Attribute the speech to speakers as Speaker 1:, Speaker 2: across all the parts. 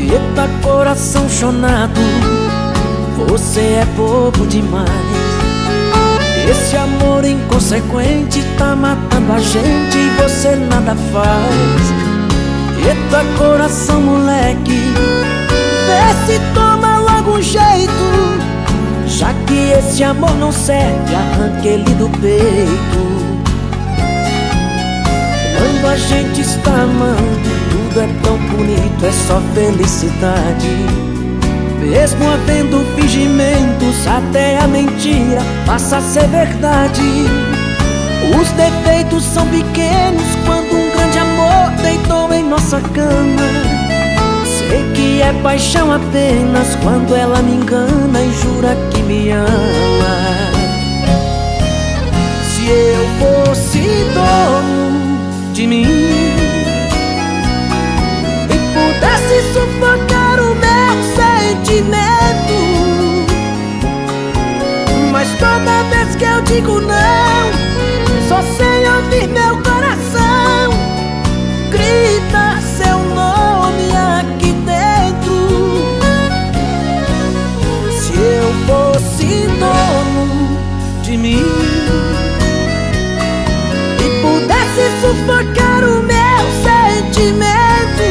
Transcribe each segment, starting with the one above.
Speaker 1: Eita, coração chonado, você é bobo demais. Esse amor inconsequente tá matando a gente e você nada faz. Eita, coração moleque, vê se toma logo um jeito. Já que esse amor não serve, arranque ele do peito. Quando a gente está amando, tudo é tão bonito, é só felicidade. Mesmo havendo fingimentos, até a mentira passa a ser verdade. Os defeitos são pequenos quando um grande amor deitou em nossa cama. Sei que é paixão apenas quando ela me engana e jura que me ama. Se eu fosse dono de mim e pudesse sufocar o meu sentimento, mas toda vez que eu digo não, só sei ouvir meu coração grita seu nome aqui dentro. Se eu fosse dono de mim e pudesse sufocar o meu sentimento,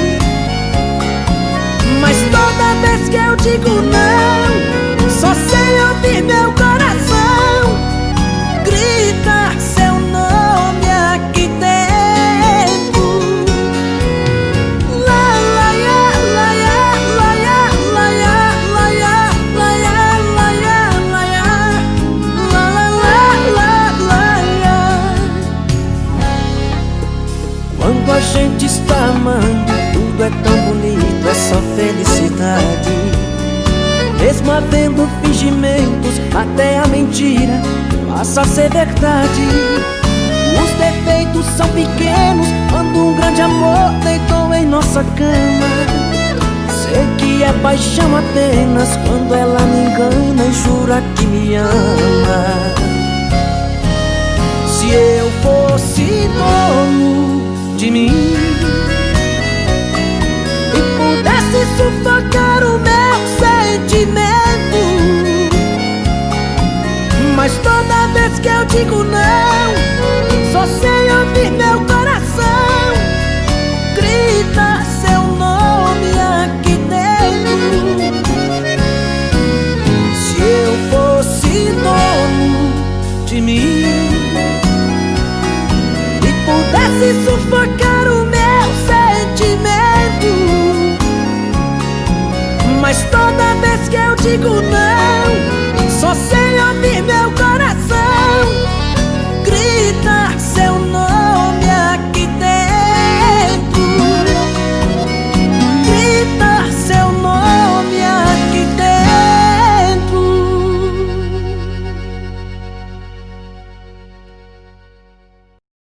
Speaker 1: mas toda vez que eu digo não, só sei ouvir meu coração grita seu nome aqui dentro. La la ya, la ya, la ya, la ya, la ya, la ya, la ya, la ya, la la la ya. Quando a gente está amando, tudo é tão bonito, é só felicidade. Mesmo havendo fingimentos, até a mentira passa a ser verdade. Os defeitos são pequenos quando um grande amor deitou em nossa cama. Sei que é paixão apenas quando ela me engana e jura que me ama. Se eu fosse dono de mim e pudesse sufocar o meu sentimento, mas toda vez que eu digo não, só sei ouvir meu coração grita seu nome aqui dentro. Se eu fosse dono de mim e pudesse sufocar o meu sentimento, mas toda vez que eu digo não,